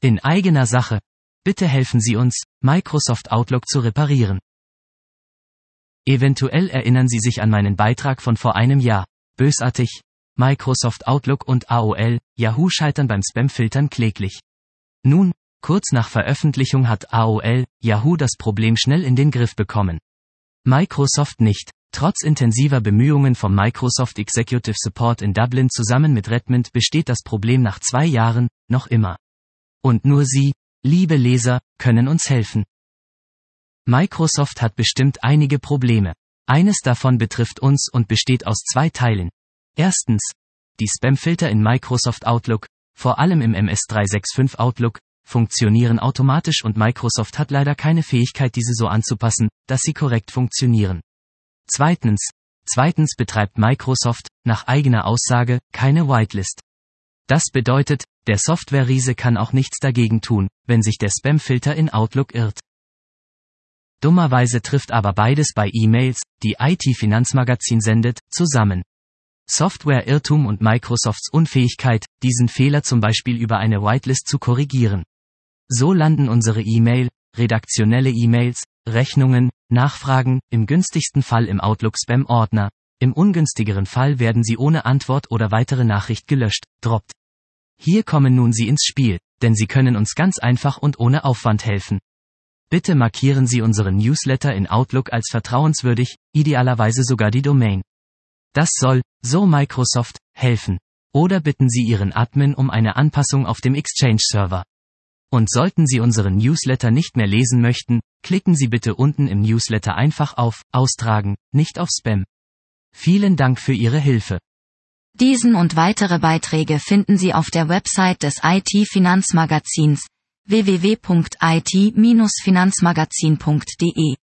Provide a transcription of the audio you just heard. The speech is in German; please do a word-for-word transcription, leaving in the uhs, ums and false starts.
In eigener Sache. Bitte helfen Sie uns, Microsoft Outlook zu reparieren. Eventuell erinnern Sie sich an meinen Beitrag von vor einem Jahr. Bösartig. Microsoft Outlook und A O L, Yahoo scheitern beim Spam-Filtern kläglich. Nun, kurz nach Veröffentlichung hat A O L, Yahoo das Problem schnell in den Griff bekommen. Microsoft nicht. Trotz intensiver Bemühungen vom Microsoft Executive Support in Dublin zusammen mit Redmond besteht das Problem nach zwei Jahren, noch immer. Und nur Sie, liebe Leser, können uns helfen. Microsoft hat bestimmt einige Probleme. Eines davon betrifft uns und besteht aus zwei Teilen. Erstens, die Spamfilter in Microsoft Outlook, vor allem im M S drei sechs fünf Outlook, funktionieren automatisch und Microsoft hat leider keine Fähigkeit, diese so anzupassen, dass sie korrekt funktionieren. Zweitens, zweitens betreibt Microsoft, nach eigener Aussage, keine Whitelist. Das bedeutet, der Software-Riese kann auch nichts dagegen tun, wenn sich der Spamfilter in Outlook irrt. Dummerweise trifft aber beides bei E-Mails, die I T-Finanzmagazin sendet, zusammen. Software-Irrtum und Microsofts Unfähigkeit, diesen Fehler zum Beispiel über eine Whitelist zu korrigieren. So landen unsere E-Mail, redaktionelle E-Mails, Rechnungen, Nachfragen, im günstigsten Fall im Outlook-Spam-Ordner, im ungünstigeren Fall werden sie ohne Antwort oder weitere Nachricht gelöscht, droppt. Hier kommen nun Sie ins Spiel, denn Sie können uns ganz einfach und ohne Aufwand helfen. Bitte markieren Sie unseren Newsletter in Outlook als vertrauenswürdig, idealerweise sogar die Domain. Das soll, so Microsoft, helfen. Oder bitten Sie Ihren Admin um eine Anpassung auf dem Exchange-Server. Und sollten Sie unseren Newsletter nicht mehr lesen möchten, klicken Sie bitte unten im Newsletter einfach auf Austragen, nicht auf Spam. Vielen Dank für Ihre Hilfe. Diesen und weitere Beiträge finden Sie auf der Website des I T-Finanzmagazins w w w punkt i t Bindestrich finanzmagazin punkt d e.